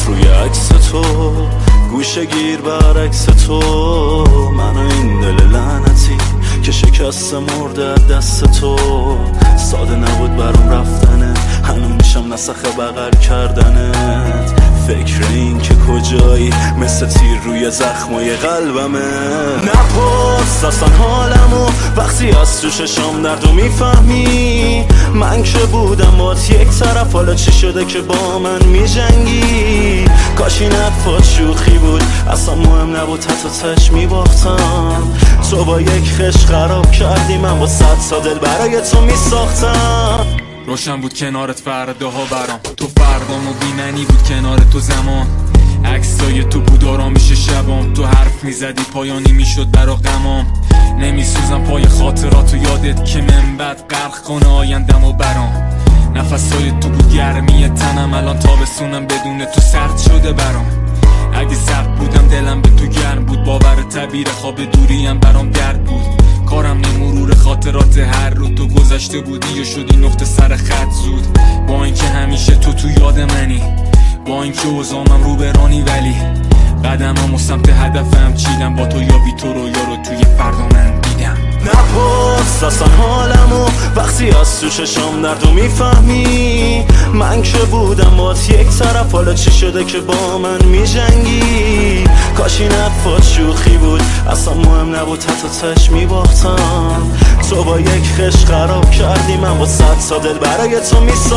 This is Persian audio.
روی عکس تو، گوشه گیر برعکس تو، منو این دل لعنتی که شکست مرده دست تو. ساده نبود برام رفتنه، هنوز میشم نسخه بغل کردنت. فکر این که کجایی مثل تیر روی زخمای قلبمه. نپرس اصلا حالمو وقتی از تو ششم دردو میفهمی. من که بودم بات یک طرف، حالا چی شده که با من میجنگی؟ کاش این حرفات شوخی بود، اصلا مهم نبود، حتی تش میباختم. تو با یک خش خراب کردی، من با 100 تا دل برای تو میساختم. روشن بود کنارت فرداها برام، تو فردام و بیمنی بود کنار تو زمان. عکسای تو بود آرامش شبام، تو حرف میزدی پایانی میشد برا غمام. نمیسوزم پای خاطرات و یادت که من بعد غرق کنه آیندم و برام. نفسای تو بود گرمی تنم، الان تابستونم بدون تو سرد شده برام. اگه سرد بودم دلم به تو گرم بود، باور تعبیر خواب دوریم برام درد بود. کارم مرور خاطرات هر رو تو گذشته بودی و شدی نقطه سر خط زود. با اینکه همیشه تو یاد منی، با اینکه اوزامم رو به رانی، ولی قدمم و سمت هدفم چیدم. با تو یا بی تو رویا رو توی فردا من دیدم. نپرس اصلا حالمو وقتی از تو چشم دردو میفهمی. من که بودم بات یک طرف، حالا چی شده که با من میجنگی؟ کاش این حرفات شوخی بود، اصلا مهم نبود، حتی تش میباختم. تو با یک خش خراب کردی، من با 100 تا دل برای تو میساختم.